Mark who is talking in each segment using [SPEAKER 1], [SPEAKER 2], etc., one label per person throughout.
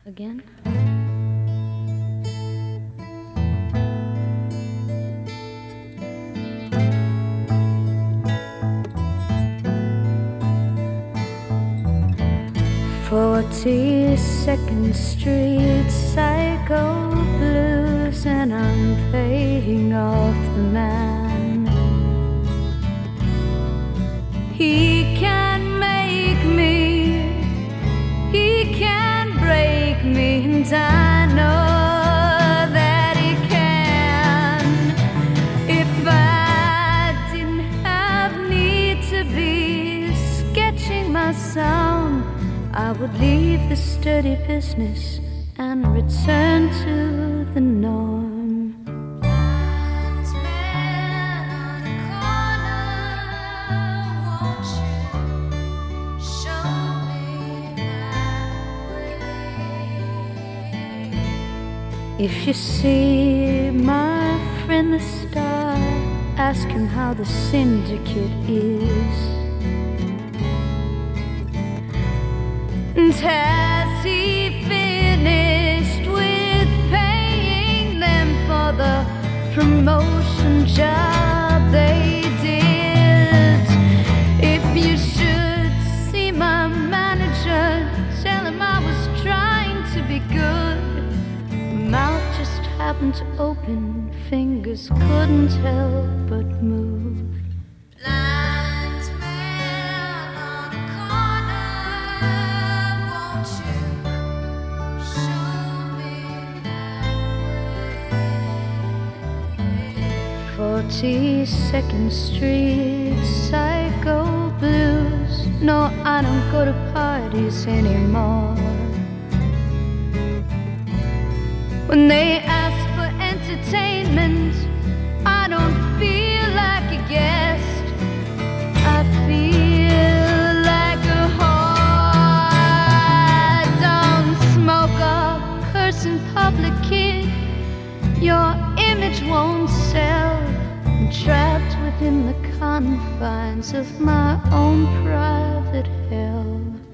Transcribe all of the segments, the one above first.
[SPEAKER 1] again. "42nd Street Psycho Blues, and I'm paying off the man. He can make me, he can break me, and I know that he can. If I didn't have need to be sketching my sound, I would leave the sturdy business and return to the norm." If you see my friend the star, ask him how the syndicate is. And has he finished with paying them for the promotion job they did? If you should see my manager, tell him I was trying to be good. Mouth just happened to open, fingers couldn't help but move. Blind man on a corner, won't you show me that way? 42nd Street Psycho Blues. No, I don't go to parties anymore. When they ask for entertainment, I don't feel like a guest. I feel like a whore. Don't smoke or curse in public, kid. Your image won't sell. I'm trapped within the confines of my own private hell.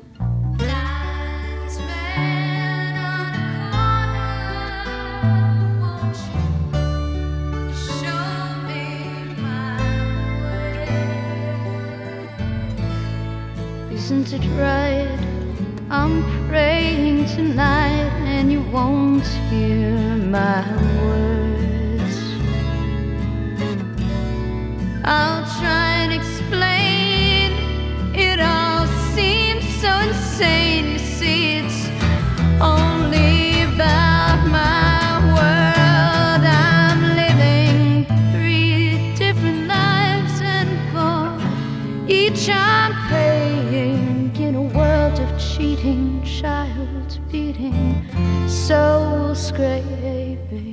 [SPEAKER 1] Isn't it right? I'm praying tonight and you won't hear my words. I'll try and explain. It all seems so insane. You see, it's only about my world. I'm living 3 different lives, and for each I'm paying in a world of cheating, child beating, soul scraping.